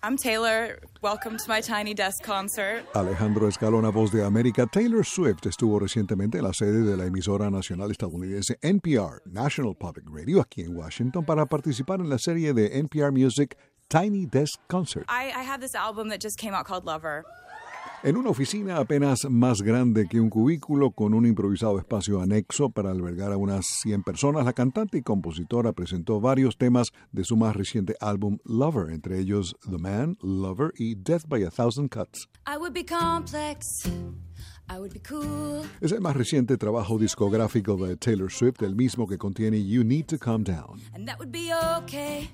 I'm Taylor. Welcome to my Tiny Desk concert. Alejandro Escalona, Voz de América. Taylor Swift estuvo recientemente en la sede de la emisora nacional estadounidense NPR, National Public Radio, aquí en Washington, para participar en la serie de NPR Music Tiny Desk Concert. I have this album that just came out called Lover. En una oficina apenas más grande que un cubículo, con un improvisado espacio anexo para albergar a unas 100 personas, la cantante y compositora presentó varios temas de su más reciente álbum Lover, entre ellos The Man, Lover y Death by a Thousand Cuts. I would be complex. I would be cool. Es el más reciente trabajo discográfico de Taylor Swift, el mismo que contiene You Need to Calm Down. And that would be okay.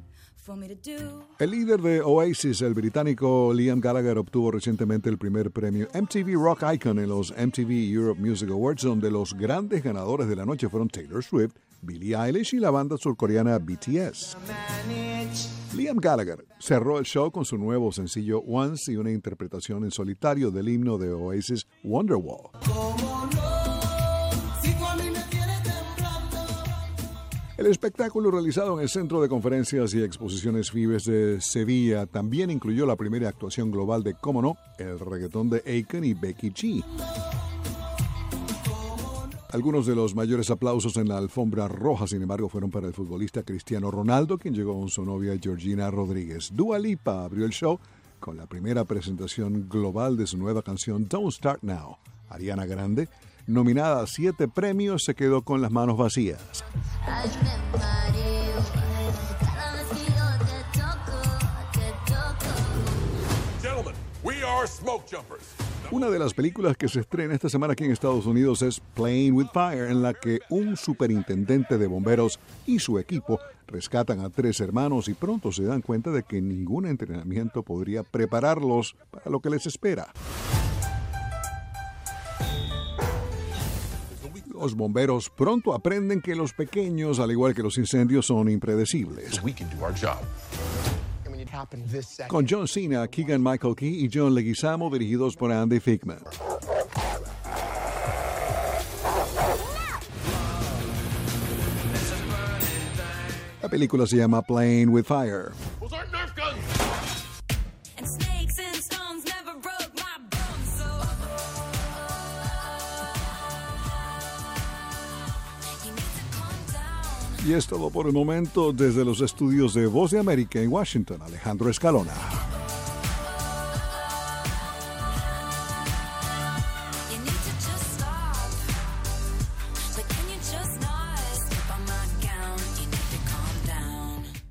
El líder de Oasis, el británico Liam Gallagher, obtuvo recientemente el primer premio MTV Rock Icon en los MTV Europe Music Awards, donde los grandes ganadores de la noche fueron Taylor Swift, Billie Eilish y la banda surcoreana BTS. Liam Gallagher cerró el show con su nuevo sencillo Once y una interpretación en solitario del himno de Oasis, Wonderwall. El espectáculo, realizado en el Centro de Conferencias y Exposiciones Vives de Sevilla, también incluyó la primera actuación global de, cómo no, el reggaetón de Akon y Becky G. Algunos de los mayores aplausos en la alfombra roja, sin embargo, fueron para el futbolista Cristiano Ronaldo, quien llegó con su novia Georgina Rodríguez. Dua Lipa abrió el show con la primera presentación global de su nueva canción Don't Start Now. Ariana Grande, nominada a 7 premios, se quedó con las manos vacías. Gentlemen, we are Smoke Jumpers. Una de las películas que se estrena esta semana aquí en Estados Unidos es Playing with Fire, en la que un superintendente de bomberos y su equipo rescatan a 3 hermanos y pronto se dan cuenta de que ningún entrenamiento podría prepararlos para lo que les espera. Los bomberos pronto aprenden que los pequeños, al igual que los incendios, son impredecibles. Con John Cena, Keegan-Michael Key y John Leguizamo, dirigidos por Andy Fickman. La película se llama Playing with Fire. Y es todo por el momento desde los estudios de Voz de América en Washington. Alejandro Escalona.